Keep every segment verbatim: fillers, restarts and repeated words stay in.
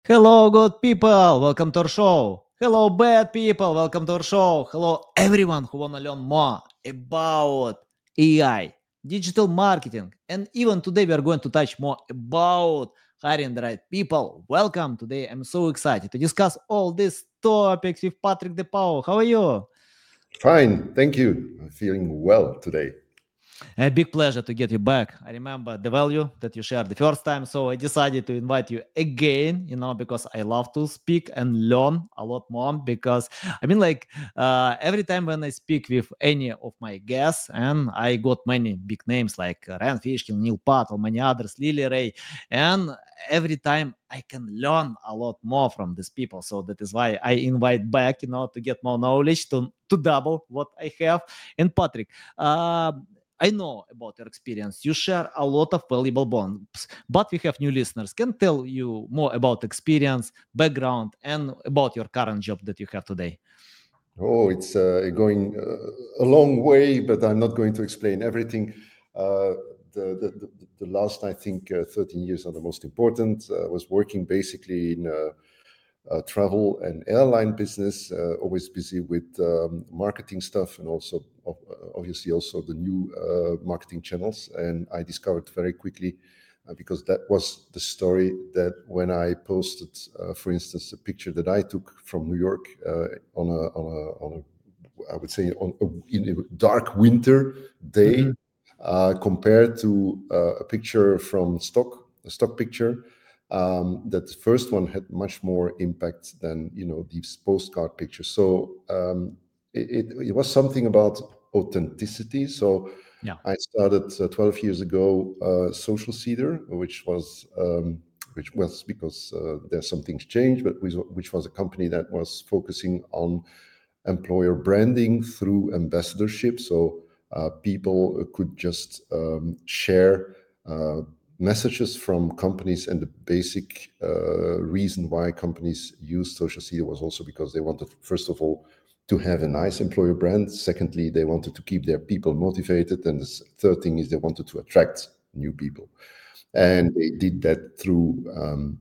Hello, good people. Welcome to our show. Hello, bad people. Welcome to our show. Hello, everyone who wanna learn more about A I, digital marketing, and even today we are going to touch more about hiring the right people. Welcome. Today I'm so excited to discuss all these topics with Patrick DePau. How are you? Fine, thank you. I'm feeling well today. A big pleasure to get you back. I remember the value that you shared the first time, so I decided to invite you again, you know, because I love to speak and learn a lot more. Because I mean, like, uh, every time when I speak with any of my guests, and I got many big names like Ryan Fishkin, Neil Patel, many others, Lily Ray, and every time I can learn a lot more from these people. So that is why I invite back, you know, to get more knowledge, to to double what I have. And Patrick, uh, I know about your experience. You share a lot of valuable bonds, but we have new listeners. Can tell you more about experience, background, and about your current job that you have today. Oh, it's uh, going uh, a long way, but I'm not going to explain everything. Uh, the, the, the, the last, I think, uh, thirteen years are the most important. Uh, I was working basically in uh, uh, travel and airline business, uh, always busy with um, marketing stuff and also, ob- obviously, also the new uh, marketing channels. And I discovered very quickly uh, because that was the story that when I posted, uh, for instance, a picture that I took from New York uh, on a on a on a I would say on a, in a dark winter day Mhm. uh, compared to uh, a picture from stock, a stock picture. Um, that the first one had much more impact than you know these postcard pictures. So um, it, it, it was something about authenticity. So Yeah. I started uh, twelve years ago, uh, Social Cedar, which was um, which was because uh, there's some things changed, but which, which was a company that was focusing on employer branding through ambassadorship. So uh, people could just um, share uh, messages from companies, and the basic uh, reason why companies use social media was also because they wanted, first of all, to have a nice employer brand. Secondly, they wanted to keep their people motivated, and the third thing is they wanted to attract new people, and they did that through um,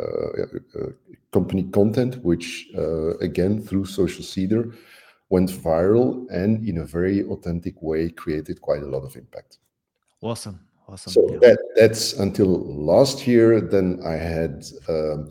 uh, uh, company content, which uh, again through Social Cedar went viral and in a very authentic way created quite a lot of impact. Awesome. Awesome. So Yeah. that that's until last year. Then I had um,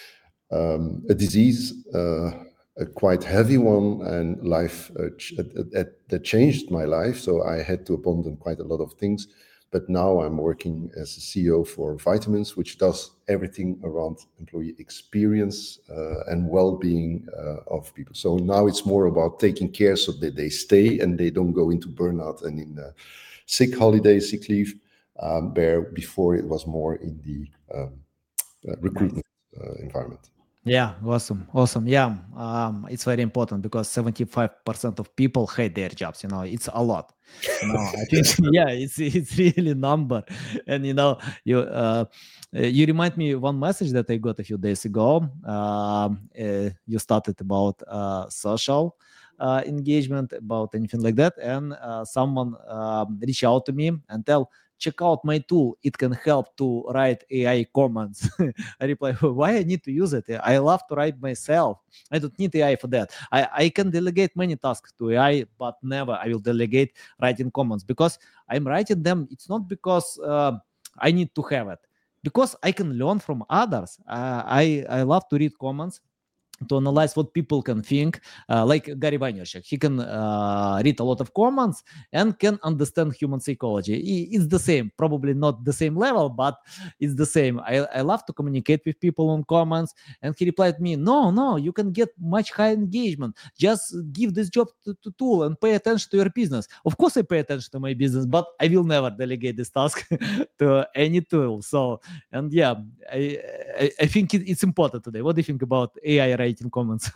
um, a disease, uh, a quite heavy one, and life uh, ch- uh, that, that changed my life. So I had to abandon quite a lot of things. But now I'm working as a C E O for Vitamins, which does everything around employee experience uh, and well-being uh, of people. So now it's more about taking care so that they stay and they don't go into burnout and in uh, sick holiday, sick leave. Um, where before it was more in the um, uh, Nice. recruitment uh, environment. Yeah, awesome, awesome. Yeah, um, it's very important because seventy-five percent of people hate their jobs. You know, it's a lot. You know, I think yeah, it's it's really number. And you know, you uh, uh, you remind me one message that I got a few days ago. Um, uh, you started about uh, social uh, engagement, about anything like that, and uh, someone um, reach out to me and tell, check out my tool. It can help to write A I comments. I reply, why I need to use it? I love to write myself. I don't need A I for that. I, I can delegate many tasks to A I, but never I will delegate writing comments because I'm writing them. It's not because uh, I need to have it. Because I can learn from others. Uh, I I love to read comments to analyze what people can think, uh, like Gary Vaynerchuk. He can uh, read a lot of comments and can understand human psychology. It's the same, probably not the same level, but it's the same. I, I love to communicate with people on comments. And he replied me, no, no, you can get much higher engagement. Just give this job to, to tool and pay attention to your business. Of course, I pay attention to my business, but I will never delegate this task to any tool. So, and yeah, I, I, I think it, it's important today. What do you think about A I writing comments?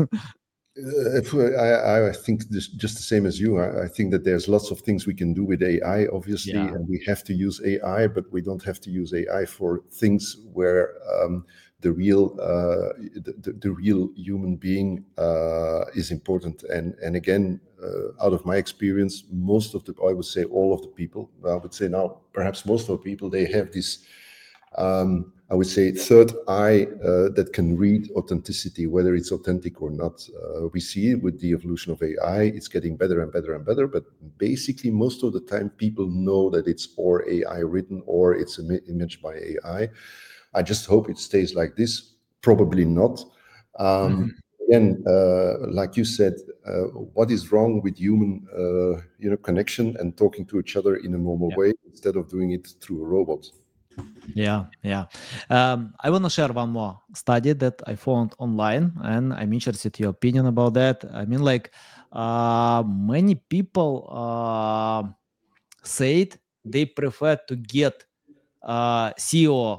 Uh, if we- I, I think this, just the same as you. I, I think that there's lots of things we can do with A I, obviously, Yeah, and we have to use A I, but we don't have to use A I for things where um, the real uh, the, the, the real human being uh, is important. And and again, uh, out of my experience, most of the I would say all of the people, I would say now perhaps most of the people, they have this. I would say, third eye uh, that can read authenticity, whether it's authentic or not. Uh, we see it with the evolution of A I, it's getting better and better and better, but basically most of the time people know that it's or A I written or it's an image by A I. I just hope it stays like this. Probably not. Um, Mhm. Again, uh, like you said, uh, what is wrong with human, uh, you know, connection and talking to each other in a normal Yeah. way instead of doing it through a robot? Yeah, yeah. Um, I want to share one more study that I found online, and I'm interested your opinion about that. I mean, like, uh, many people uh, said they prefer to get uh, C E O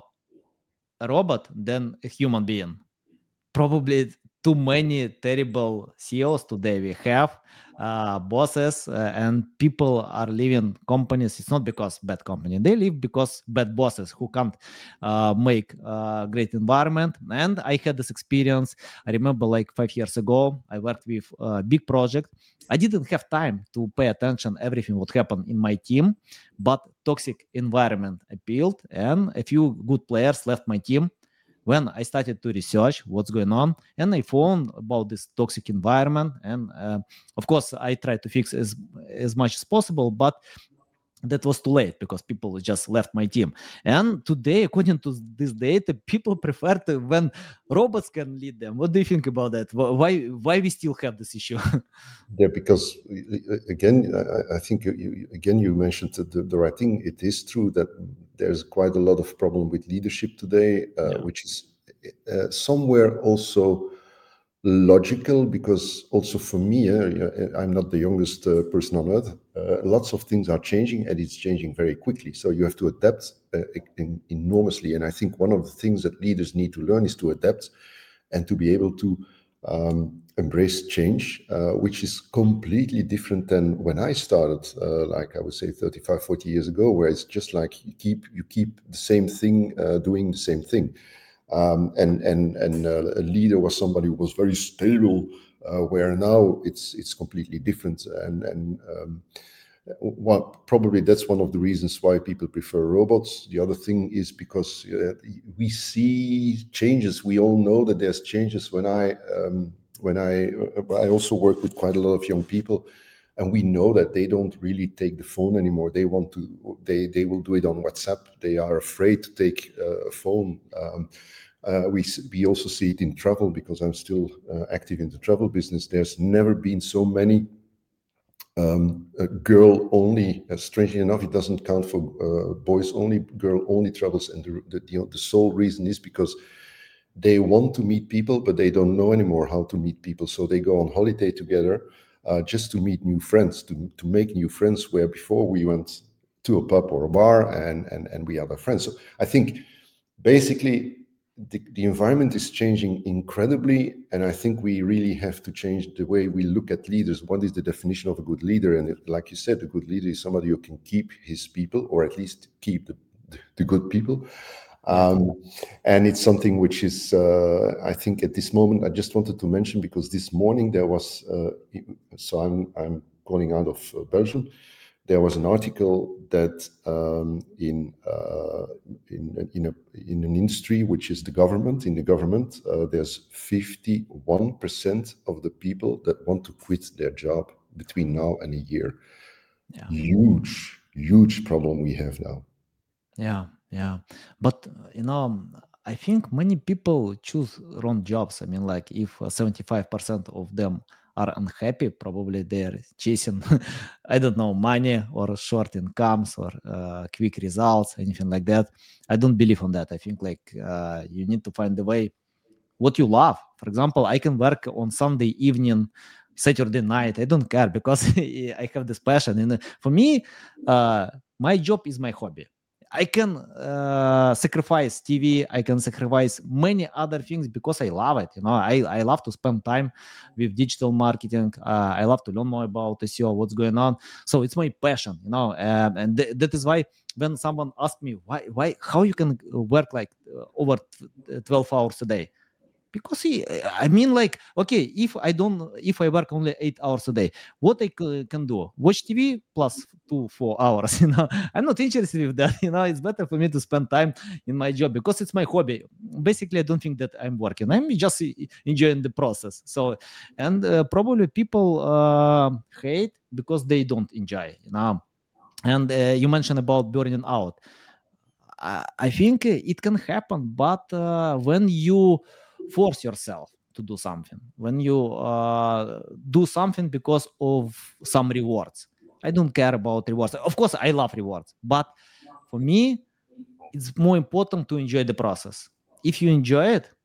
robot than a human being. Probably too many terrible C E Os today we have, uh, bosses, uh, and people are leaving companies. It's not because bad company, they leave because bad bosses who can't uh, make a great environment. And I had this experience. I remember like five years ago I worked with a big project. I didn't have time to pay attention everything what happened in my team, but toxic environment appealed and a few good players left my team. When I started to research what's going on, and I found about this toxic environment, and uh, of course I tried to fix as as much as possible, but that was too late because people just left my team. And today, according to this data, people prefer to when robots can lead them. What do you think about that? Why why we still have this issue? Yeah, because uh, again, I, I think you, you, again you mentioned the, the right thing. It is true that there's quite a lot of problem with leadership today, uh, Yeah. which is uh, somewhere also logical, because also for me, uh, I'm not the youngest uh, person on earth. Uh, lots of things are changing, and it's changing very quickly. So you have to adapt uh, in, enormously. And I think one of the things that leaders need to learn is to adapt and to be able to um, embrace change, uh, which is completely different than when I started, uh, like I would say thirty-five, forty years ago, where it's just like you keep you keep the same thing, uh, doing the same thing. Um, and and and uh, a leader was somebody who was very stable, uh, where now it's it's completely different. And and um, well, probably that's one of the reasons why people prefer robots. The other thing is because uh, we see changes. We all know that there's changes. When I um, when I uh, I also work with quite a lot of young people, and we know that they don't really take the phone anymore. They want to. They they will do it on WhatsApp. They are afraid to take uh, a phone. Um, uh, we we also see it in travel, because I'm still uh, active in the travel business. There's never been so many um, uh, girl only. Uh, strangely enough, it doesn't count for uh, boys only. Girl only travels, and the, the you know, the sole reason is because they want to meet people, but they don't know anymore how to meet people. So they go on holiday together, uh, just to meet new friends, to to make new friends. Where before we went to a pub or a bar, and and and we are friends. So I think basically the, the environment is changing incredibly, and I think we really have to change the way we look at leaders. What is the definition of a good leader? And it, like you said, a good leader is somebody who can keep his people, or at least keep the, the good people. Yeah. Um, and it's something which is, uh, I think, at this moment, I just wanted to mention, because this morning there was, uh, so I'm I'm calling out of uh, Belgium. There was an article that um, in, uh, in in a in an industry which is the government. In the government, uh, there's fifty-one percent of the people that want to quit their job between now and a year. Yeah. Huge, huge problem we have now. Yeah, yeah. But uh, you know, I think many people choose wrong jobs. I mean, like if uh, seventy-five percent of them are unhappy, probably they're chasing, I don't know, money or short incomes or uh, quick results, anything like that. I don't believe on that. I think like uh, you need to find the way what you love. For example, I can work on Sunday evening, Saturday night. I don't care because I have this passion. And uh, for me, uh, my job is my hobby. I can uh, sacrifice T V. I can sacrifice many other things because I love it. You know, I, I love to spend time with digital marketing. Uh, I love to learn more about S E O, what's going on. So it's my passion. You know, um, and th- that is why when someone asks me why why how you can work like uh, over twelve hours a day, Because he, I mean, like, okay, if I don't, if I work only eight hours a day, what I c- can do? Watch T V plus two, four hours. You know, I'm not interested with that. You know, it's better for me to spend time in my job because it's my hobby. Basically, I don't think that I'm working. I'm just e- enjoying the process. So, and uh, probably people uh, hate because they don't enjoy. You know, and uh, you mentioned about burning out. I I think uh, it can happen, but uh, when you force yourself to do something, when you uh, do something because of some rewards, I don't care about rewards. Of course, I love rewards, but for me, it's more important to enjoy the process. If you enjoy it,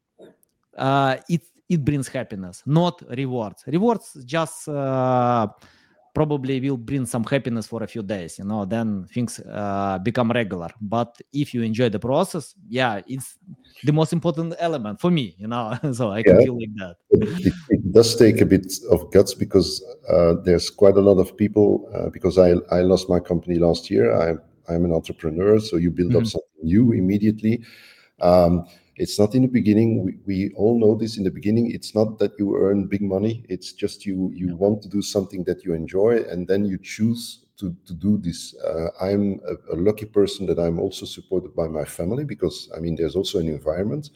uh, it it brings happiness, not rewards. Rewards just uh, probably will bring some happiness for a few days. You know, then things uh, become regular. But if you enjoy the process, yeah, it's the most important element for me. You know, so I can Yeah, feel like that. it, it does take a bit of guts because uh, there's quite a lot of people. Uh, because I I lost my company last year. I I'm an entrepreneur, so you build up Mhm. something new immediately. Um, it's not in the beginning. We, we all know this in the beginning. It's not that you earn big money. It's just you you Yeah. want to do something that you enjoy, and then you choose to, to do this. Uh, I'm a, a lucky person that I'm also supported by my family because I mean there's also an environment.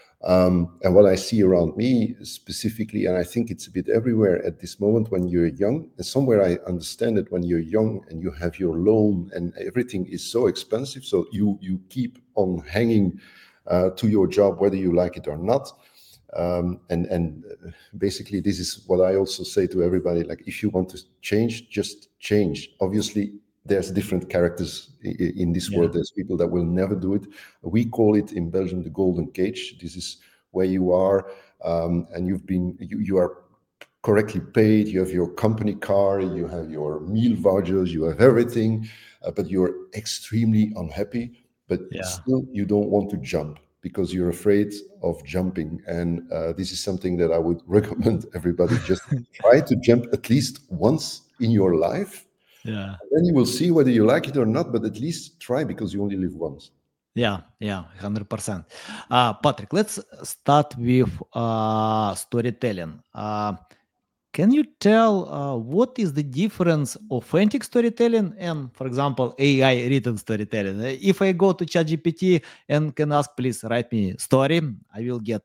Um, and what I see around me specifically, and I think it's a bit everywhere at this moment when you're young, and somewhere I understand it when you're young and you have your loan and everything is so expensive. So you, you keep on hanging uh, to your job, whether you like it or not. Um, and and uh, basically, this is what I also say to everybody: like, if you want to change, just change. Obviously, there's different characters i- in this Yeah. world. There's people that will never do it. We call it in Belgium the golden cage. This is where you are, um, and you've been you, you are correctly paid. You have your company car, you have your meal vouchers, you have everything, uh, but you're extremely unhappy. But Yeah. still, you don't want to jump because you're afraid of jumping. And uh, this is something that I would recommend everybody just try to jump at least once in your life. Yeah. Then you will see whether you like it or not, but at least try because you only live once. Yeah, yeah, one hundred percent. Uh, Patrick, let's start with uh, storytelling. Uh, can you tell uh, what is the difference authentic storytelling and, for example, A I written storytelling? Uh, If I go to ChatGPT and can ask, please write me story, I will get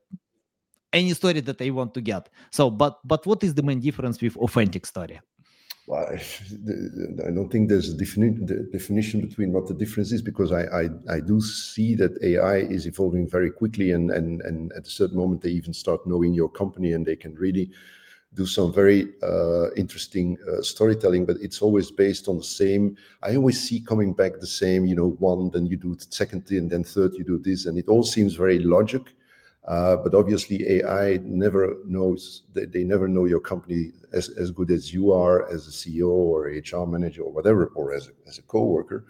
any story that I want to get. So, but but what is the main difference with authentic story? Well, I, I don't think there's a defini- the definition between what the difference is because I, I, I do see that A I is evolving very quickly, and, and, and at a certain moment they even start knowing your company and they can really do some very uh, interesting uh, storytelling. But it's always based on the same. I always see coming back the same. You know, one, then you do the second, and then third you do this, and it all seems very logic. Uh, but obviously, A I never knows, they, they never know your company as, as good as you are as a C E O or H R manager or whatever, or as a, as a coworker.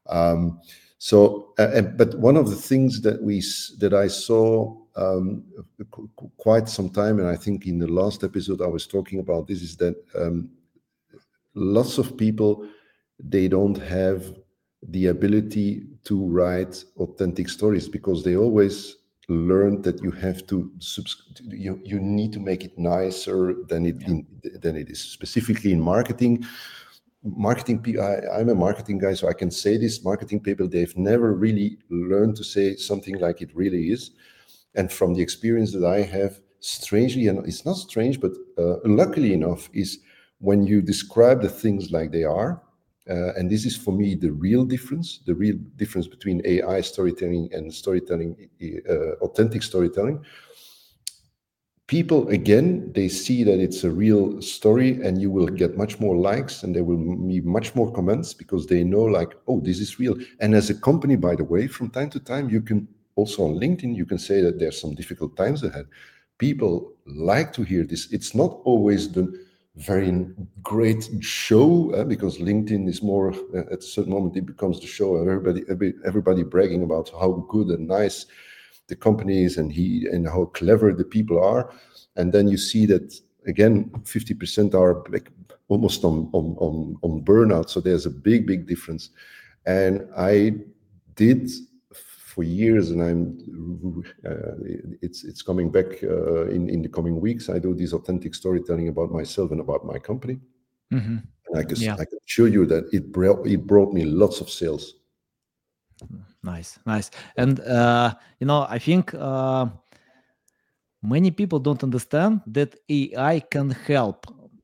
Um, so, uh, and- but one of the things that we s- that I saw um, qu- qu- quite some time, and I think in the last episode I was talking about this, is that um, lots of people, they don't have the ability to write authentic stories because they always learned that you have to subs- you, you need to make it nicer than it Yeah, in, than it is, specifically in marketing. Marketing people, I'm a marketing guy, so I can say this: marketing people, they've never really learned to say something like it really is. And from the experience that I have, strangely, and it's not strange, but uh, luckily enough, is when you describe the things like they are, uh, and this is for me the real difference, the real difference between A I storytelling and storytelling, uh, authentic storytelling. People, again, they see that it's a real story, and you will get much more likes and there will be much more comments because they know, like, oh, this is real. And as a company, by the way, from time to time, you can also on LinkedIn, you can say that there's some difficult times ahead. People like to hear this. It's not always the very great show, uh, because LinkedIn is more, uh, at a certain moment it becomes the show, and everybody every, everybody bragging about how good and nice the companies and he and how clever the people are. And then you see that again fifty percent are like almost on on on, on burnout. So there's a big big difference. And I did, for years, and I'm uh, it's it's coming back uh, in in the coming weeks. I do this authentic storytelling about myself and about my company, Mm-hmm. and I can Yeah. I can assure you that it brought it brought me lots of sales. Nice, nice. And uh, you know, I think uh, many people don't understand that A I can help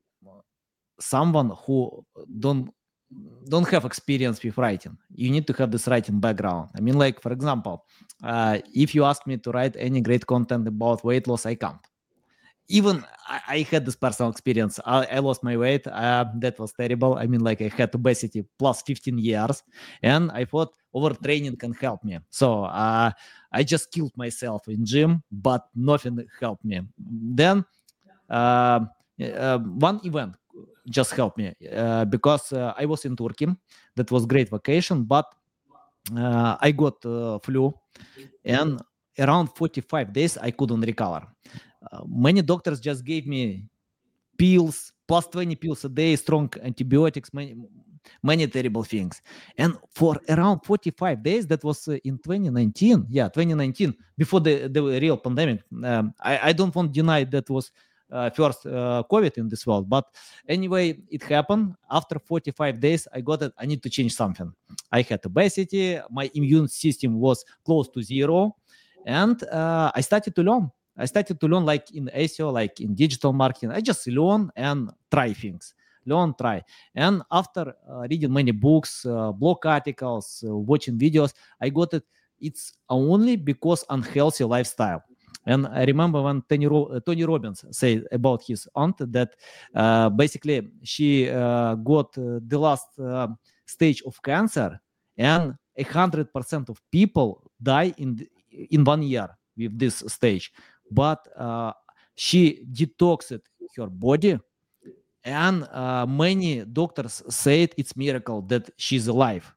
someone who don't don't have experience with writing. You need to have this writing background. I mean, like for example, uh, if you ask me to write any great content about weight loss, I can't. Even I, I had this personal experience. I, I lost my weight. Uh, that was terrible. I mean, like I had obesity plus fifteen years, and I thought overtraining can help me. So uh, I just killed myself in gym, but nothing helped me. Then uh, uh, one event just helped me uh, because uh, I was in Turkey. That was great vacation, but uh, I got uh, flu, and around forty-five days I couldn't recover. Uh, many doctors just gave me pills, plus twenty pills a day, strong antibiotics, many, many terrible things. And for around forty-five days, that was uh, in twenty nineteen, yeah, twenty nineteen, before the, the real pandemic. Um, I, I don't want to deny that was uh, first uh, COVID in this world, but anyway, it happened. After forty-five days, I got it. I need to change something. I had obesity. My immune system was close to zero. And uh, I started to learn. I started to learn like in S E O, like in digital marketing. I just learn and try things. Learn, try. And after uh, reading many books, uh, blog articles, uh, watching videos, I got it. It's only because unhealthy lifestyle. And I remember when Tony, Ro- uh, Tony Robbins said about his aunt that uh, basically she uh, got uh, the last uh, stage of cancer, and a hundred percent of people die in the, in one year with this stage. But uh, she detoxed her body, and uh, many doctors said it's miracle that she's alive.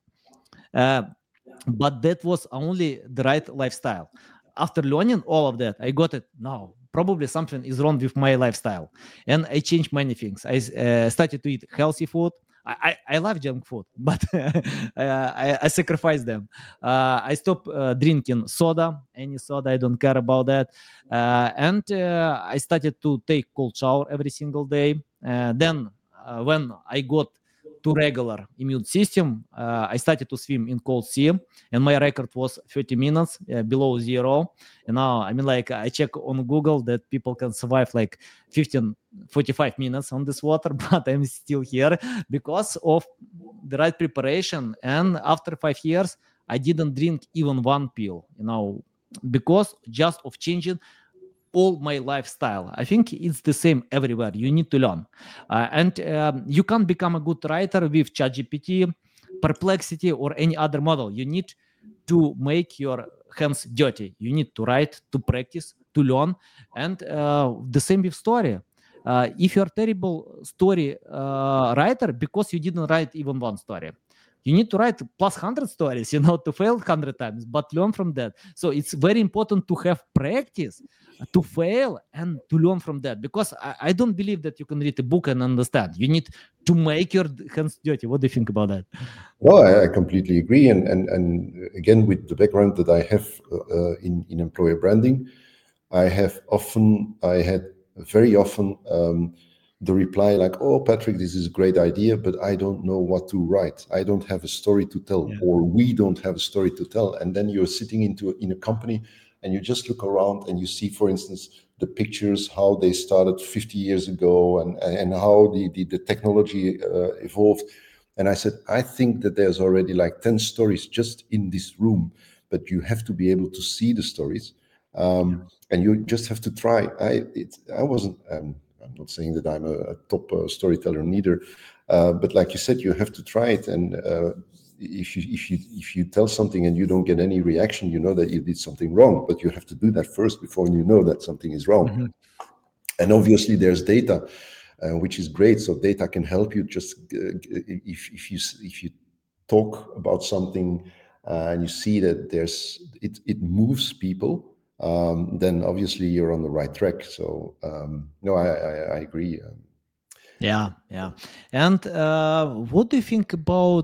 Uh, but that was only the right lifestyle. After learning all of that, I got it. No, probably something is wrong with my lifestyle, and I changed many things. I uh, started to eat healthy food. I, I, I love junk food, but uh, I, I sacrifice them. Uh, I stopped uh, drinking soda, any soda. I don't care about that. Uh, and uh, I started to take cold shower every single day. Uh, then, uh, when I got to regular immune system, uh, I started to swim in cold sea, and my record was thirty minutes uh, below zero. And now, I mean, like I check on Google that people can survive like fifteen, forty-five minutes on this water, but I'm still here because of the right preparation. And after five years, I didn't drink even one pill, you know, because just of changing all my lifestyle. I think it's the same everywhere. You need to learn. Uh, and um, you can't become a good writer with ChatGPT, Perplexity, or any other model. You need to make your hands dirty. You need to write, to practice, to learn. And uh, the same with story. Uh, if you're a terrible story uh, writer because you didn't write even one story, you need to write plus one hundred stories, you know, to fail one hundred times, but learn from that. So it's very important to have practice, to fail, and to learn from that, because I, I don't believe that you can read a book and understand. You need to make your hands dirty. What do you think about that? Well, I, I completely agree. And, and, and again, with the background that I have uh, in, in employer branding, I have often, I had very often um, the reply like, oh, Patrick, this is a great idea, but I don't know what to write. I don't have a story to tell, yeah. Or we don't have a story to tell. And then you're sitting into in a company and you just look around and you see, for instance, the pictures, how they started fifty years ago, and, and how the, the, the technology uh, evolved. And I said, I think that there's already like ten stories just in this room, but you have to be able to see the stories. Um, yeah. And you just have to try. I it, I wasn't, um, I'm not saying that I'm a, a top uh, storyteller neither, uh, but like you said, you have to try it. And uh, if you if you if you tell something and you don't get any reaction, you know that you did something wrong. But you have to do that first before you know that something is wrong. Mm-hmm. And obviously, there's data, uh, which is great. So data can help you. Just uh, if if you if you talk about something uh, and you see that there's it it moves people. Um, then obviously you're on the right track. So um, no, I, I, I agree. Yeah, yeah. And uh, what do you think about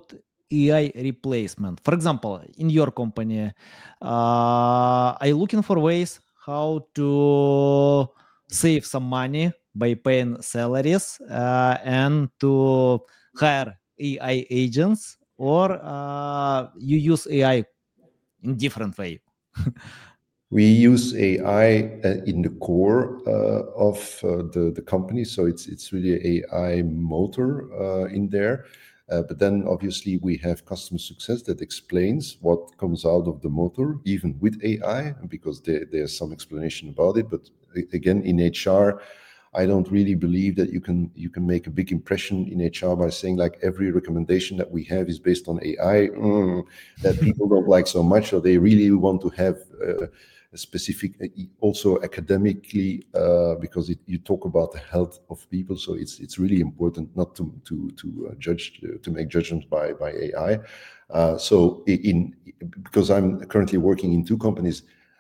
A I replacement? For example, in your company, uh, are you looking for ways how to save some money by paying salaries uh, and to hire A I agents, or uh, you use A I in different way? We use A I uh, in the core uh, of uh, the the company, so it's it's really a AI motor uh, in there. Uh, but then obviously we have customer success that explains what comes out of the motor, even with A I, because there, there's some explanation about it. But a- again, in H R, I don't really believe that you can you can make a big impression in H R by saying like every recommendation that we have is based on A I, mm, that people don't like so much, or they really want to have uh, a specific, uh, also academically, uh, because it, you talk about the health of people, so it's it's really important not to to to uh, judge uh, to make judgments by by A I. Uh, so in because I'm currently working in two companies,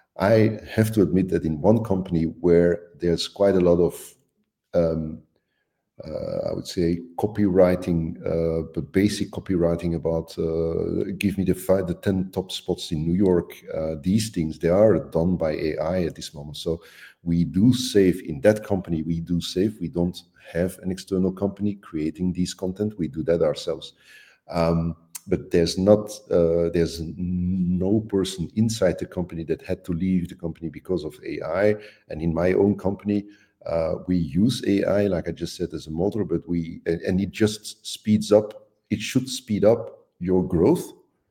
I have to admit that in one company where there's quite a lot of um, uh, I would say copywriting, uh, but basic copywriting about uh, give me the five, the ten top spots in New York. Uh, these things, they are done by A I at this moment. So we do save in that company. We do save. We don't have an external company creating these content. We do that ourselves. Um, but there's not uh, there's no person inside the company that had to leave the company because of A I. And in my own company, uh, we use A I, like I just said, as a motor, but we and, and it just speeds up. It should speed up your growth.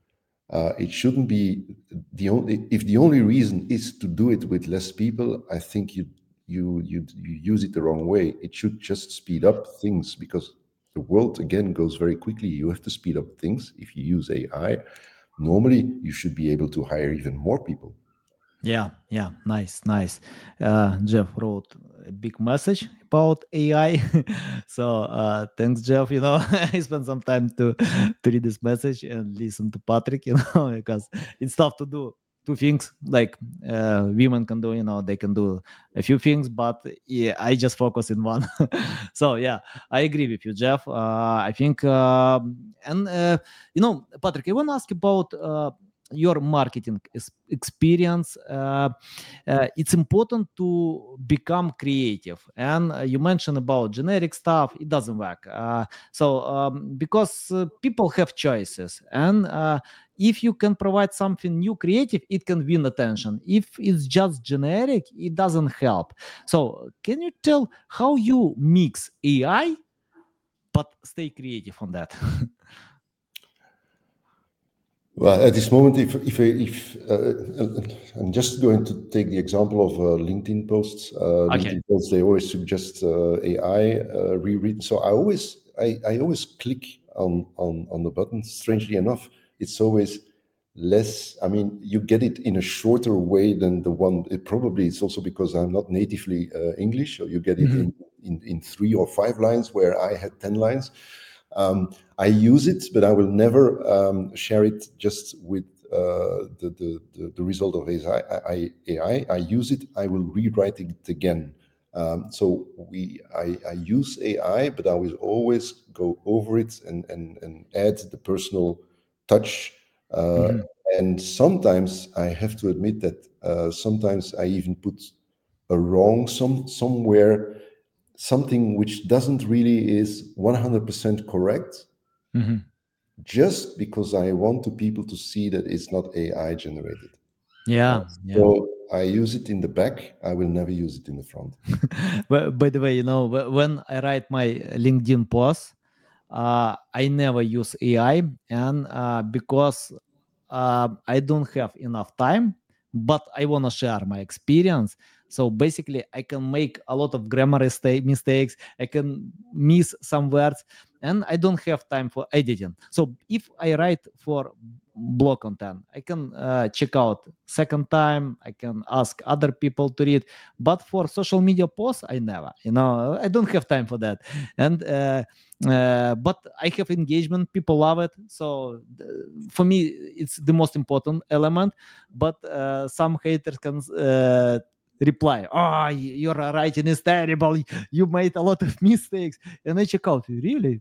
Uh, it shouldn't be the only. If the only reason is to do it with less people, I think you you you you use it the wrong way. It should just speed up things because the world again goes very quickly. You have to speed up things. If you use A I, normally you should be able to hire even more people. Yeah, yeah, nice, nice. Uh, Jeff wrote a big message about A I. So uh, thanks, Jeff. You know, I spent some time to to read this message and listen to Patrick. You know, because it's tough to do two things like uh, women can do. You know, they can do a few things, but yeah, I just focus in one. So yeah, I agree with you, Jeff. Uh, I think, um, and uh, you know, Patrick, I want to ask about. Uh, your marketing is- experience. Uh, uh, it's important to become creative, and uh, you mentioned about generic stuff. It doesn't work. Uh, so um, because uh, people have choices, and uh, if you can provide something new creative, it can win attention. If it's just generic, it doesn't help. So can you tell how you mix AI but stay creative on that? Well, at this moment, if if if uh, I'm just going to take the example of uh, LinkedIn posts. Uh, Okay. LinkedIn posts, they always suggest uh, A I uh, reread. So I always I, I always click on on on the button. Strangely enough, it's always less. I mean, you get it in a shorter way than the one. It probably it's also because I'm not natively uh, English, so you get it Mhm. in, in in three or five lines where I had ten lines. Um, I use it, but I will never um, share it just with uh, the, the, the the result of A I. I, I, I use it. I will rewrite it again. Um, so we, I, I use A I, but I will always go over it and and and add the personal touch. Uh, Mhm. and sometimes I have to admit that uh, sometimes I even put a wrong some somewhere, something which doesn't really is one hundred percent correct, Mhm. just because I want to people to see that it's not A I generated. Uh, Yeah, yeah. so I use it in the back. I will never use it in the front. Well, by the way, you know, wh- when I write my LinkedIn post, uh, I never use A I, and uh, because uh, I don't have enough time, but I want to share my experience. So basically, I can make a lot of grammar mista- mistakes. I can miss some words, and I don't have time for editing. So if I write for blog content, I can uh, check out second time. I can ask other people to read, but for social media posts, I never. You know, I don't have time for that, and. Uh, uh, but I have engagement. People love it. So th- for me, it's the most important element. But uh, some haters can uh, reply, "Oh, your writing is terrible. You made a lot of mistakes." And I check out, really?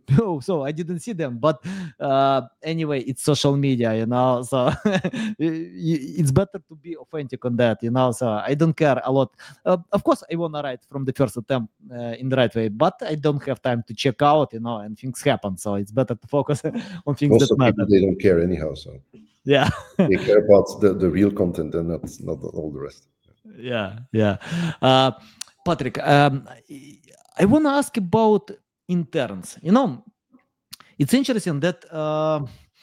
No, so I didn't see them. But uh, anyway, it's social media, you know. So it's better to be authentic on that, you know. So I don't care a lot. Uh, of course, I wanna write from the first attempt uh, in the right way, but I don't have time to check out, you know, and things happen. So it's better to focus on things Most that of people matter. they don't care anyhow, so Yeah. they care about the, the real content and not not all the rest. Yeah, yeah. Uh, Patrick, um, I want to ask about interns. You know, it's interesting that uh,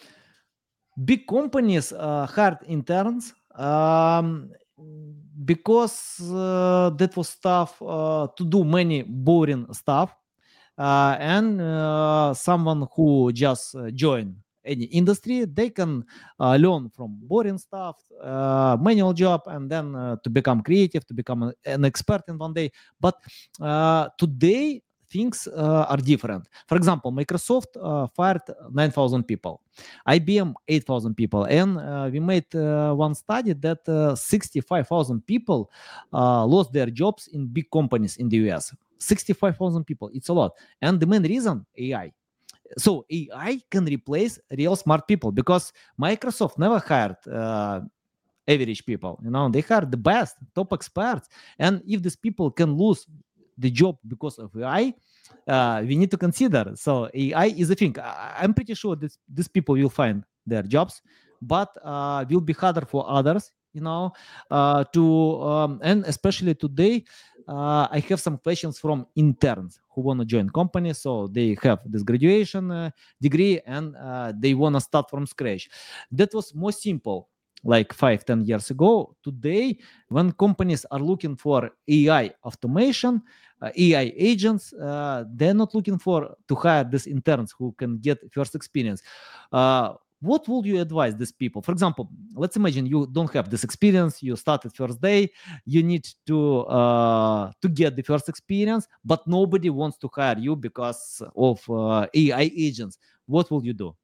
big companies uh, hired interns um, because uh, that was tough uh, to do many boring stuff. Uh, and uh, someone who just uh, joined any industry, they can uh, learn from boring stuff, uh, manual job, and then uh, to become creative, to become a- an expert in one day. But uh, today things uh, are different. For example, Microsoft uh, fired nine thousand people, I B M eight thousand people, and uh, we made uh, one study that uh, sixty-five thousand people uh, lost their jobs in big companies in the U S. sixty-five thousand people, it's a lot. And the main reason, A I. So A I can replace real smart people because Microsoft never hired uh, average people. You know, they hired the best, top experts. And if these people can lose the job because of A I, uh, we need to consider. So A I is a thing. I, I'm pretty sure that these people will find their jobs, but uh, will be harder for others. You know, uh, to um, and especially today, uh, I have some questions from interns who want to join companies. So they have this graduation uh, degree and uh, they want to start from scratch. That was more simple like five, ten years ago. Today, when companies are looking for A I automation, uh, A I agents, uh, they're not looking for to hire these interns who can get first experience. Uh, what would you advise these people? For example, let's imagine you don't have this experience. You started first day. You need to uh, to get the first experience, but nobody wants to hire you because of uh, A I agents. What will you do?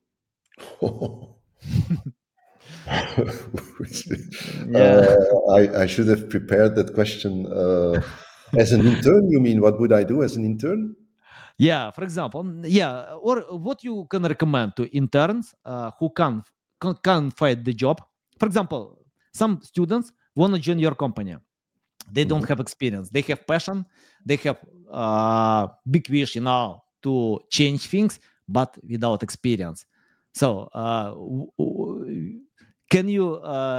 Yeah. uh, I, I should have prepared that question. Uh, as an intern, you mean what would I do as an intern? Yeah, for example, mm, yeah, or what you can recommend to interns uh, who can, can can find the job. For example, some students want to join your company. They don't Mhm. have experience. They have passion. They have uh, big wish, you know, to change things, but without experience. So, uh, w- w- can you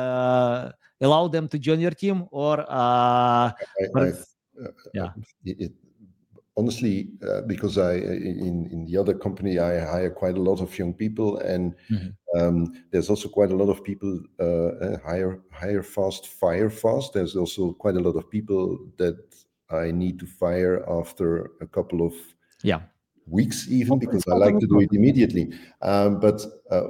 uh, allow them to join your team, or uh, I, for I, ex- uh, uh, yeah? it, it, honestly, uh, because I in in the other company I hire quite a lot of young people, and Mhm. um, there's also quite a lot of people uh, uh, hire hire fast, fire fast. There's also quite a lot of people that I need to fire after a couple of Yeah. weeks, even, Well, because it's I part of like the to do it process. immediately. Um, but uh,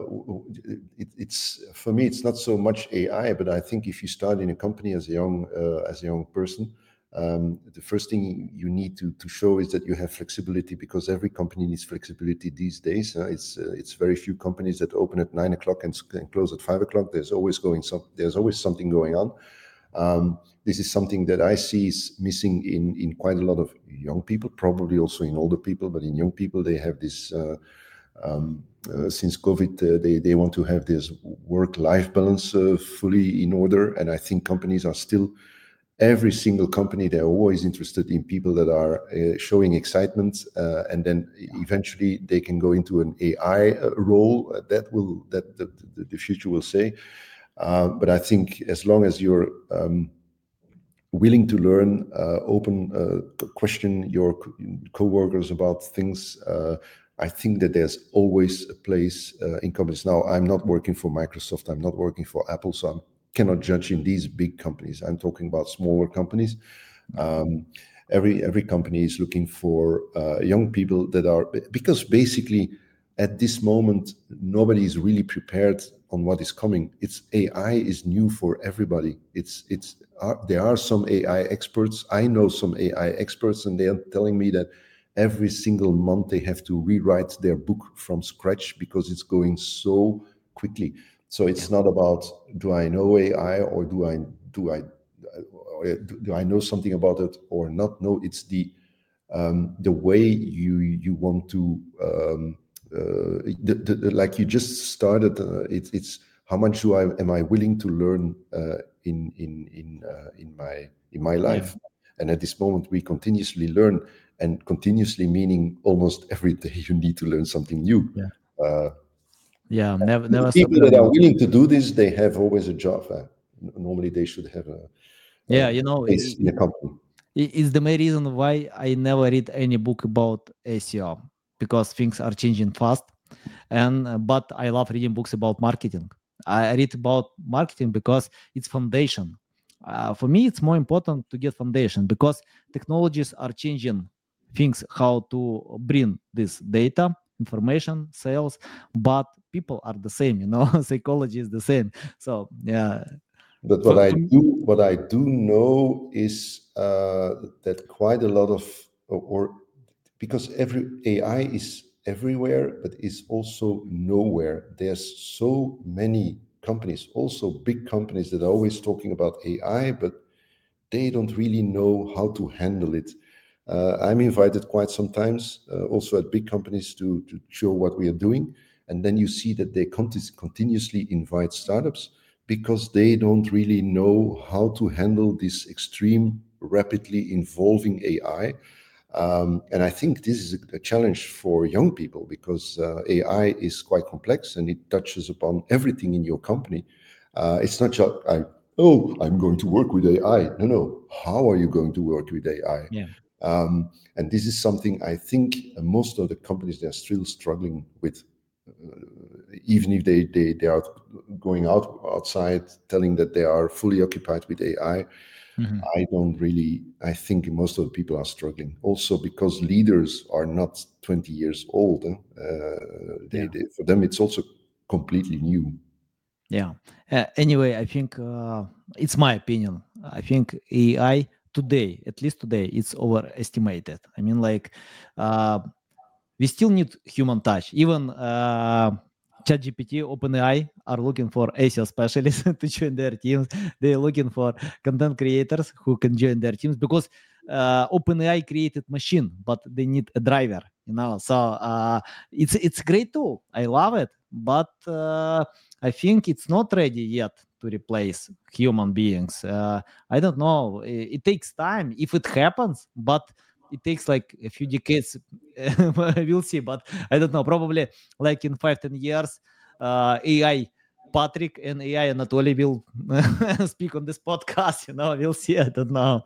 it, it's for me, it's not so much A I, but I think if you start in a company as a young uh, as a young person, um, the first thing you need to, to show is that you have flexibility, because every company needs flexibility these days. Uh, it's uh, it's very few companies that open at nine o'clock and, and close at five o'clock. There's always going some. There's always something going on. Um, this is something that I see is missing in, in quite a lot of young people, probably also in older people, but in young people, they have this, uh, um, uh, since COVID, uh, they, they want to have this work-life balance uh, fully in order. And I think companies are still, every single company, they're always interested in people that are uh, showing excitement, uh, and then eventually they can go into an A I uh, role. Uh, that will, that the, the, the future will say. Uh, but I think as long as you're um, willing to learn, uh, open, uh, question your co- coworkers about things, uh, I think that there's always a place uh, in companies. Now, I'm not working for Microsoft. I'm not working for Apple, so I cannot judge in these big companies. I'm talking about smaller companies. Um, every every company is looking for uh, young people that are, because basically at this moment nobody is really prepared on what is coming. It's A I is new for everybody. It's it's uh, there are some A I experts. I know some A I experts, and they are telling me that every single month they have to rewrite their book from scratch because it's going so quickly. So Yeah. it's not about, do I know A I, or do I do I or do I know something about it or not? No, it's the um, the way you you want to um, uh, the, the, like you just started. Uh, it's it's how much do I am I willing to learn uh, in in in uh, in my in my life? Yeah. And at this moment, we continuously learn, and continuously meaning almost every day you need to learn something new. Yeah. Uh, Yeah. Never, the never stop people that are learning. willing to do this, they have always a job. Uh, normally, they should have a, Yeah. a You know, place in a it, company. it, it's the main reason why I never read any book about S E O, because things are changing fast. And uh, but I love reading books about marketing. I read about marketing because it's foundation. Uh, for me, it's more important to get foundation, because technologies are changing things, how to bring this data, information, sales, but people are the same. You know, psychology is the same. So yeah, But what for, I for me, do, what I do know is uh, that quite a lot of, or, or because every A I is everywhere, but is also nowhere. There's so many companies, also big companies, that are always talking about A I, but they don't really know how to handle it. Uh, I'm invited quite sometimes, uh, also at big companies, to, to show what we are doing. And then you see that they conti- continuously invite startups because they don't really know how to handle this extreme, rapidly evolving A I. Um, and I think this is a, a challenge for young people, because uh, A I is quite complex and it touches upon everything in your company. Uh, it's not just, I, oh, I'm going to work with A I. No, no. How are you going to work with A I? yeah, Um, and this is something I think most of the companies, they're still struggling with. Uh, even if they, they, they are going out outside telling that they are fully occupied with A I, mhm. I don't really, I think most of the people are struggling. Also because leaders are not twenty years old. eh? Uh, they, Yeah. they, for them, it's also completely new. Yeah. Uh, anyway, I think uh, it's my opinion. I think A I today, at least today, it's overestimated. I mean, like, uh, we still need human touch. Even uh, ChatGPT, OpenAI are looking for A S E O specialists to join their teams. They're looking for content creators who can join their teams, because uh, OpenAI created machine, but they need a driver. You know, so uh, it's it's great tool. I love it, but uh, I think it's not ready yet to replace human beings. Uh, I don't know. It, it takes time if it happens, but it takes like a few decades. We'll see, but I don't know. Probably like in five, ten years, uh, A I Patrick and A I Anatoly will speak on this podcast. You know, we'll see. I don't know.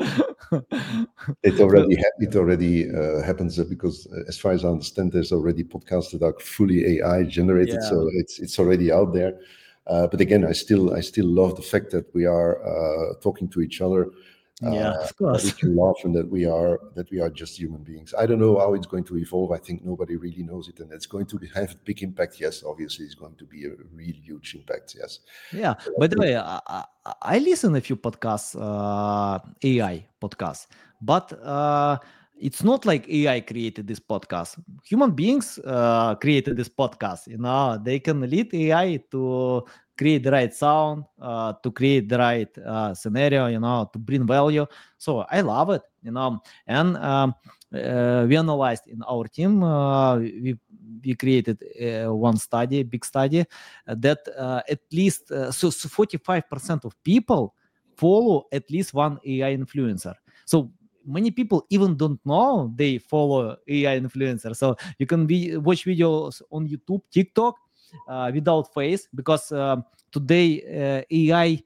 It So, already ha- it already uh, happens uh, because, uh, as far as I understand, there's already podcasts that are fully A I generated, yeah, so it's it's already out there. Uh, but again, I still I still love the fact that we are uh, talking to each other, yeah, uh, of that we course. can laugh, and that we are that we are just human beings. I don't know how it's going to evolve. I think nobody really knows it, and it's going to have a big impact. Yes, obviously, it's going to be a real huge impact. Yes. Yeah. So I By the think way, I, I, I listen a few podcasts, uh, A I podcasts, but uh, it's not like A I created this podcast. Human beings uh, created this podcast. You know, they can lead A I to create the right sound, uh, to create the right uh, scenario. You know, to bring value. So I love it. You know, and um, uh, we analyzed in our team. Uh, we we created uh, one study, big study, uh, that uh, at least uh, so, so forty-five percent of people follow at least one A I influencer. So many people even don't know they follow A I influencer. So you can be watch videos on YouTube, TikTok uh, without face, because um, today uh, A I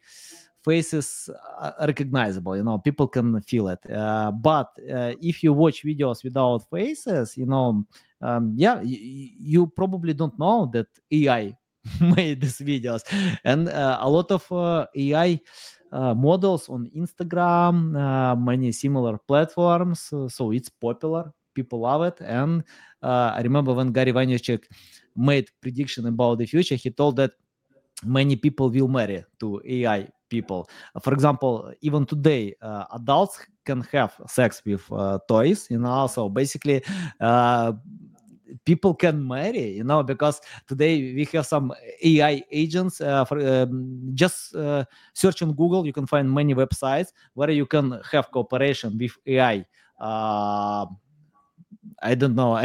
faces are recognizable. You know, people can feel it. Uh, but uh, if you watch videos without faces, you know, um, yeah, y- you probably don't know that A I made these videos, and uh, a lot of uh, A I uh, models on Instagram, uh, many similar platforms. Uh, so it's popular. People love it. And uh, I remember when Gary Vaynerchuk made prediction about the future, he told that many people will marry to A I people. Uh, For example, even today, uh, adults can have sex with uh, toys, you know. So basically, uh, people can marry, you know, because today we have some A I agents. Uh, for um, just uh, search on Google, you can find many websites where you can have cooperation with A I. Uh, I don't know,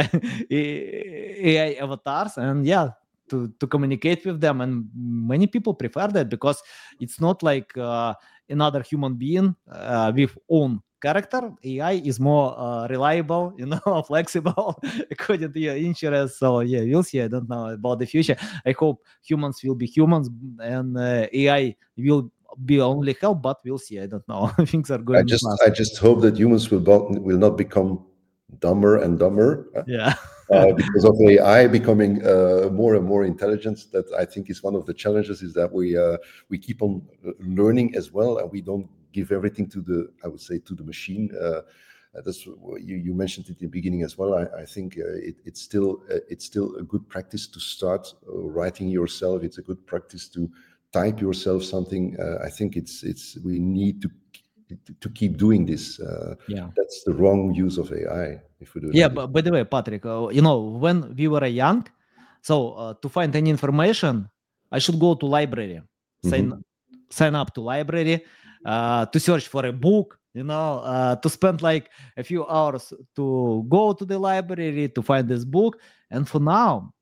A I avatars, and yeah, to to communicate with them. And many people prefer that because it's not like uh, another human being uh, with own character. A I is more uh, reliable, you know, flexible according to your interests. So yeah, we'll see. I don't know about the future. I hope humans will be humans, and uh, A I will be only help, but we'll see. I don't know. Things are I going just fast. I just hope that humans will not, will not become dumber and dumber. uh, Yeah. uh, because of A I becoming uh, more and more intelligent. That I think is one of the challenges, is that we uh, we keep on uh, learning as well, and we don't give everything to the, I would say, to the machine. Uh, uh, that's what you, you mentioned it in the beginning as well. I, I think uh, it, it's still uh, it's still a good practice to start uh, writing yourself. It's a good practice to type yourself something. Uh, I think it's it's we need to to keep doing this. Uh, Yeah. that's the wrong use of A I if we do it Yeah, like this. but by the way, Patrick, uh, you know, when we were young, so uh, to find any information, I should go to library, sign Mhm. sign up to library, uh, to search for a book, you know, uh, to spend like a few hours to go to the library to find this book. And for now,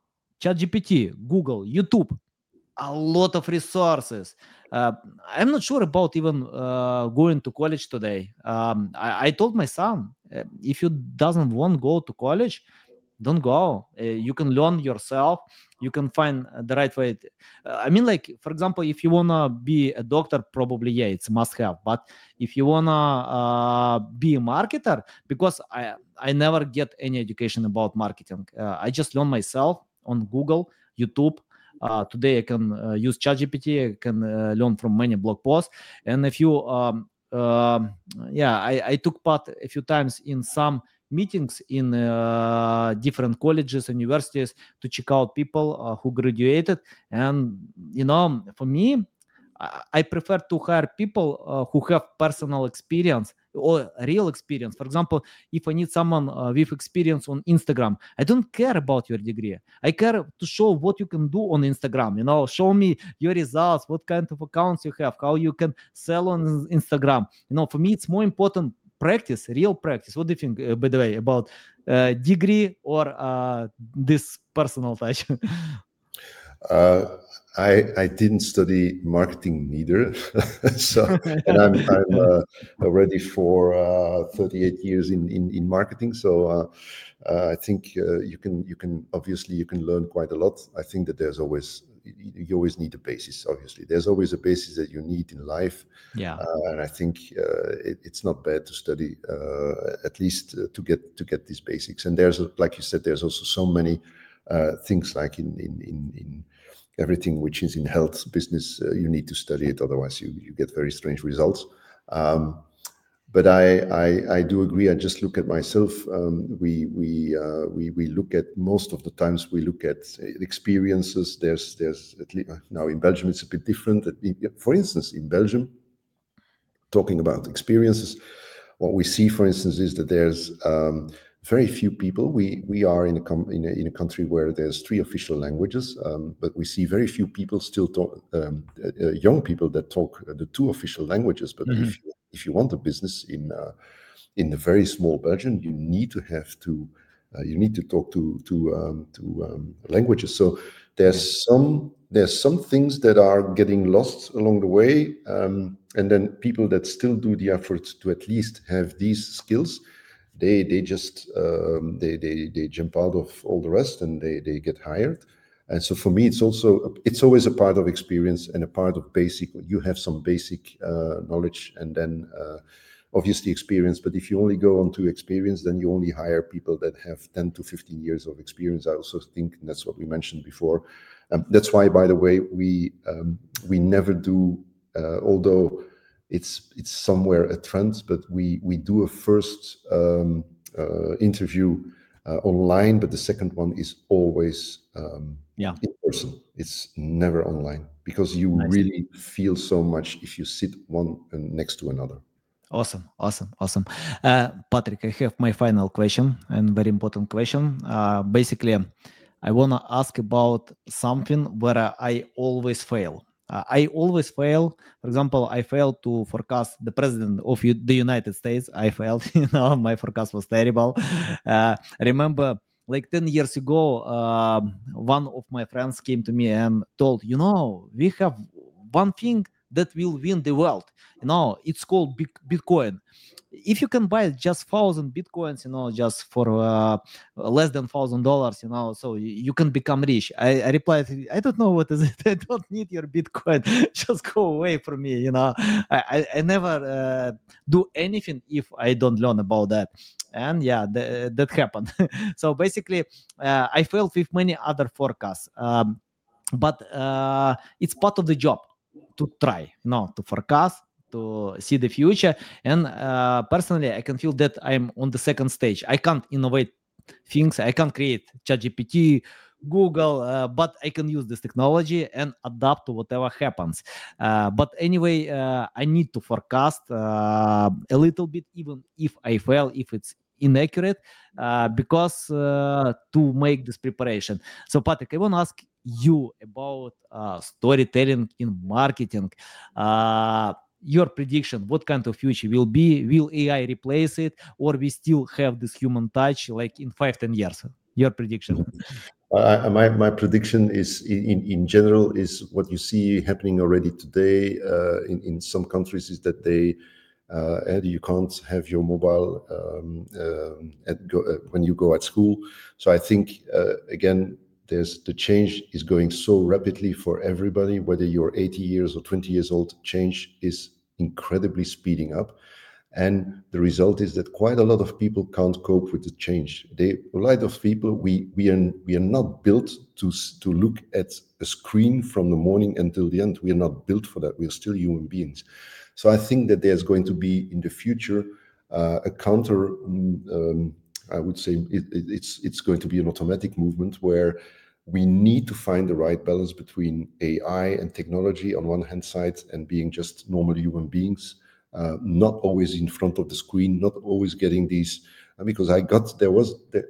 ChatGPT, Google, YouTube, a lot of resources. Uh, I'm not sure about even uh, going to college today. Um, I, I told my son, uh, if you doesn't want to go to college, don't go. Uh, you can learn yourself. You can find uh, the right way. Uh, I mean, like for example, if you wanna be a doctor, probably yeah, it's must have. But if you wanna uh, be a marketer, because I I never get any education about marketing. Uh, I just learn myself on Google, YouTube. Uh, today I can uh, use ChatGPT. I can uh, learn from many blog posts. And if you, um, um yeah, I, I took part a few times in some meetings in uh, different colleges, universities to check out people uh, who graduated. And you know, for me, I, I prefer to hire people uh, who have personal experience or real experience. For example, if I need someone uh, with experience on Instagram, I don't care about your degree. I care to show what you can do on Instagram. You know, show me your results, what kind of accounts you have, how you can sell on Instagram. You know, for me, it's more important practice, real practice. What do you think, uh, by the way, about uh, degree or uh, this personal touch? Uh, I I didn't study marketing neither, so and I'm I'm uh, already for uh, thirty-eight years in in, in marketing. So uh, uh, I think uh, you can you can obviously you can learn quite a lot. I think that there's always you you always need a basis. Obviously, there's always a basis that you need in life, Yeah. uh, and I think uh, it, it's not bad to study uh, at least uh, to get to get these basics. And there's like you said, there's also so many uh, things like in in in, in everything which is in health business, uh, you need to study it, otherwise you, you get very strange results. Um, but I, I, I do agree. I just look at myself. Um, we we uh, we we look at most of the times we look at experiences. There's there's at least now in Belgium it's a bit different. For instance, in Belgium, talking about experiences, what we see, for instance, is that there's um, very few people. We we are in a, com- in a in a country where there's three official languages, um, but we see very few people still talk, um, uh, young people that talk the two official languages. But Mhm. if you, if you want a business in uh, in the very small Belgium, you need to have to uh, you need to talk to to um, to um, languages. So Yeah. there's some there's some things that are getting lost along the way, um, and then people that still do the effort to at least have these skills, they they just um, they they they jump out of all the rest and they they get hired. And so for me, it's also it's always a part of experience and a part of basic. You have some basic uh, knowledge, and then uh, obviously experience. But if you only go on to experience, then you only hire people that have ten to fifteen years of experience. I also think that's what we mentioned before. Um, that's why, by the way, we um, we never do, uh, although it's it's somewhere a trend, but we we do a first um, uh, interview uh, online, but the second one is always um, Yeah. in person. It's never online because you Nice. really feel so much if you sit one uh, next to another. Awesome, awesome, awesome. Uh, Patrick, I have my final question and very important question. Uh, basically, I want to ask about something where I always fail. Uh, I always fail. For example, I failed to forecast the president of U- the United States. I failed. You know, my forecast was terrible. Uh, I remember like ten years ago, um, one of my friends came to me and told, you know, we have one thing that will win the world. You know, it's called Bit- Bitcoin. If you can buy just thousand bitcoins, you know, just for uh, less than thousand dollars, you know, so you, you can become rich. I, I replied, I don't know what is it. I don't need your bitcoin. Just go away from me. You know, I I, I never uh, do anything if I don't learn about that. And yeah, th- that happened. So basically, uh, I failed with many other forecasts. Um, but uh, it's part of the job to try, you know, to forecast, to see the future. And uh, personally, I can feel that I'm on the second stage. I can't innovate things. I can't create ChatGPT, Google, uh, but I can use this technology and adapt to whatever happens. Uh, but anyway, uh, I need to forecast uh, a little bit, even if I fail, if it's inaccurate, uh, because uh, to make this preparation. So, Patrick, I want to ask you about uh, storytelling in marketing. Uh, your prediction, what kind of future will be? Will A I replace it, or we still have this human touch like in five, ten years? Your prediction. I, my my prediction is in in general is what you see happening already today uh, in in some countries is that they uh, and you can't have your mobile um, um, at go, uh, when you go at school. So I think uh, again there's the change is going so rapidly for everybody, whether you're eighty years or twenty years old. Change is incredibly speeding up. And the result is that quite a lot of people can't cope with the change. They, a lot of people, we we are we are not built to to look at a screen from the morning until the end. We are not built for that. We are still human beings. So I think that there's going to be in the future uh, a counter. Um, I would say it, it, it's it's going to be an automatic movement where we need to find the right balance between A I and technology on one hand side and being just normal human beings. Uh, not always in front of the screen, not always getting these. Uh, because I got there was there,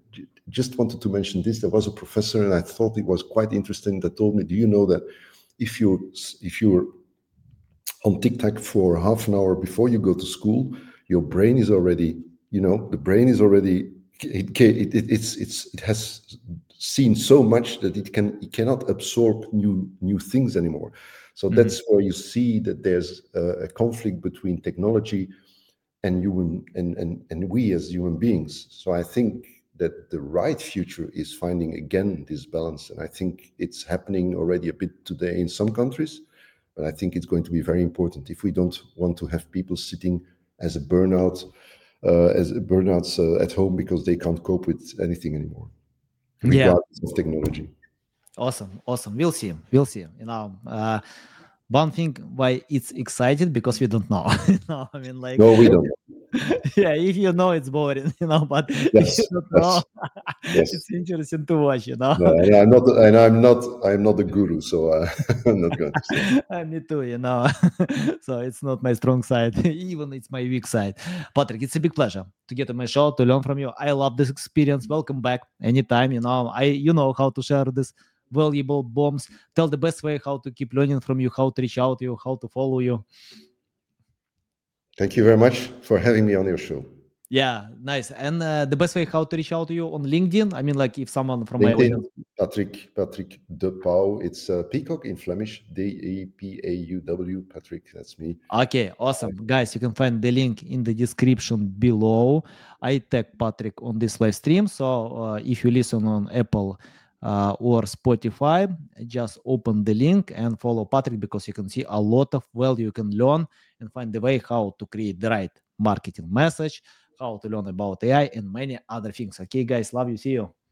just wanted to mention this. There was a professor, and I thought it was quite interesting. That told me, "Do you know that if you if you're on TikTok for half an hour before you go to school, your brain is already, you know, the brain is already it it, it it's it's it has seen so much that it can it cannot absorb new new things anymore." So Mhm. that's where you see that there's a, a conflict between technology and human and, and and we as human beings. So I think that the right future is finding again this balance, and I think it's happening already a bit today in some countries, but I think it's going to be very important if we don't want to have people sitting as a burnout uh, as burnouts uh, at home because they can't cope with anything anymore, Yeah. regardless of technology. Awesome. Awesome. We'll see. We'll see. You know, uh, one thing why it's excited because we don't know. You know, I mean, like, No, we don't. yeah, if you know, it's boring, you know, but if you Yes, don't know, yes, yes. it's interesting to watch, you know. No, and I'm not, and I'm not, I'm not a guru, so uh, I'm not going to say. Uh, me too, you know. So it's not my strong side, even it's my weak side. Patrick, it's a big pleasure to get on my show to learn from you. I love this experience. Welcome back anytime. You know, I you know how to share this valuable bombs. Tell the best way how to keep learning from you, how to reach out to you, how to follow you. Thank you very much for having me on your show. Yeah, nice. And uh, the best way how to reach out to you on LinkedIn. I mean, like if someone from my LinkedIn, audience. Patrick, Patrick De Pauw. It's uh, Peacock in Flemish, D E P A U W, Patrick, that's me. Okay, awesome. Guys, you can find the link in the description below. I tag Patrick on this live stream. So uh, if you listen on Apple uh, or Spotify, just open the link and follow Patrick because you can see a lot of value you can learn and find the way how to create the right marketing message, how to learn about A I and many other things. Okay, guys, love you. See you.